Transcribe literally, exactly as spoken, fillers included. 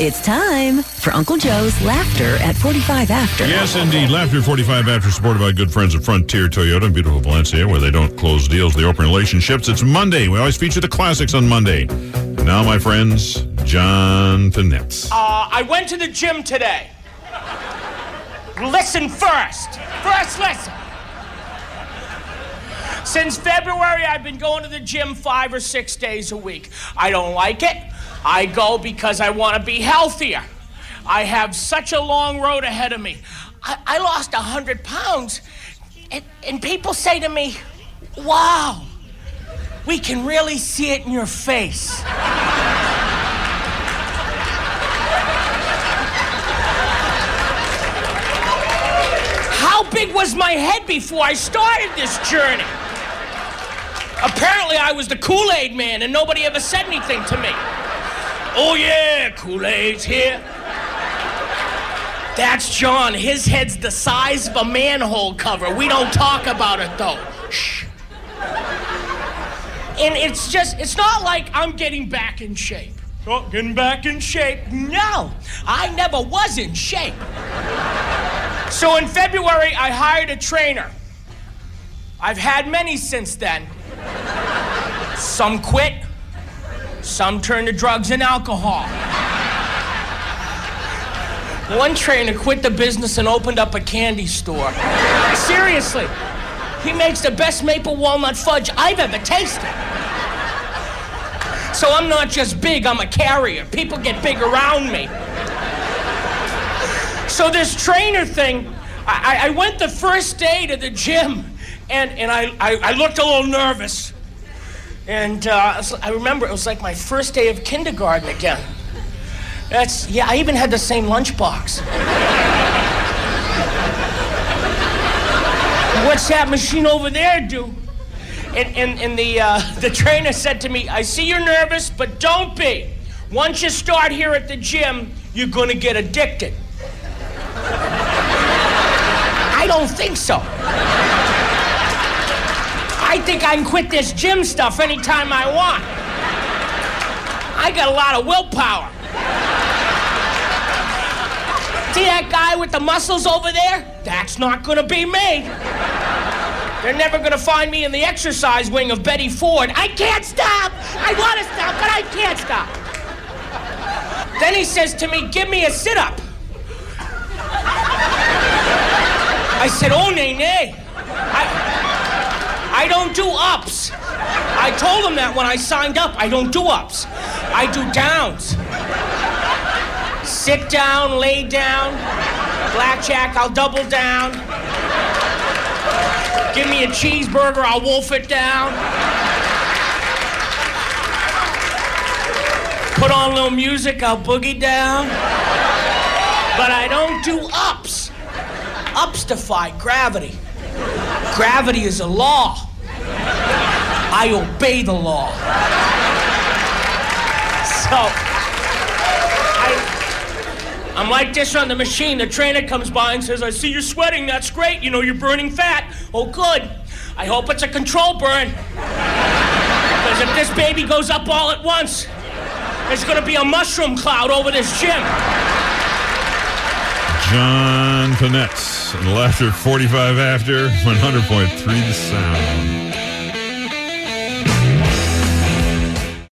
It's time for Uncle Joe's Laughter at forty-five After. Yes, indeed. Laughter at forty-five After, supported by good friends at Frontier Toyota in beautiful Valencia, where they don't close deals, they open relationships. It's Monday. We always feature the classics on Monday. And now, my friends, John Finette. Uh, I went to the gym today. Listen first. First listen. Since February, I've been going to the gym five or six days a week. I don't like it. I go because I want to be healthier. I have such a long road ahead of me. I, I lost one hundred pounds, and, and people say to me, wow, we can really see it in your face. How big was my head before I started this journey? Apparently, I was the Kool-Aid man, and nobody ever said anything to me. Oh, yeah, Kool-Aid's here. That's John. His head's the size of a manhole cover. We don't talk about it, though. Shh. And it's just, it's not like I'm getting back in shape. Oh, getting back in shape? No, I never was in shape. So in February, I hired a trainer. I've had many since then. Some quit. Some turned to drugs and alcohol. One trainer quit the business and opened up a candy store. Seriously, he makes the best maple walnut fudge I've ever tasted. So I'm not just big, I'm a carrier. People get big around me. So this trainer thing, I, I went the first day to the gym, and, and I, I, I looked a little nervous. And uh, I remember it was like my first day of kindergarten again. That's, yeah, I even had the same lunchbox. What's that machine over there do? And, and, and the, uh, the trainer said to me, I see you're nervous, but don't be. Once you start here at the gym, you're gonna get addicted. I don't think so. I think I can quit this gym stuff anytime I want. I got a lot of willpower. See that guy with the muscles over there? That's not gonna be me. They're never gonna find me in the exercise wing of Betty Ford. I can't stop! I wanna stop, but I can't stop. Then he says to me, give me a sit-up. I said, oh, nay, nay. I, I don't do ups. I told him that when I signed up. I don't do ups. I do downs. Sit down, lay down. Blackjack, I'll double down. Give me a cheeseburger, I'll wolf it down. Put on a little music, I'll boogie down. But I don't do ups. Ups defy gravity. Gravity is a law. I obey the law. So, I, I'm like this on the machine. The trainer comes by and says, I see you're sweating. That's great. You know, you're burning fat. Oh, good. I hope it's a control burn. Because if this baby goes up all at once, there's going to be a mushroom cloud over this gym. John Finette and Laughter forty-five After, one hundred point three The Sound.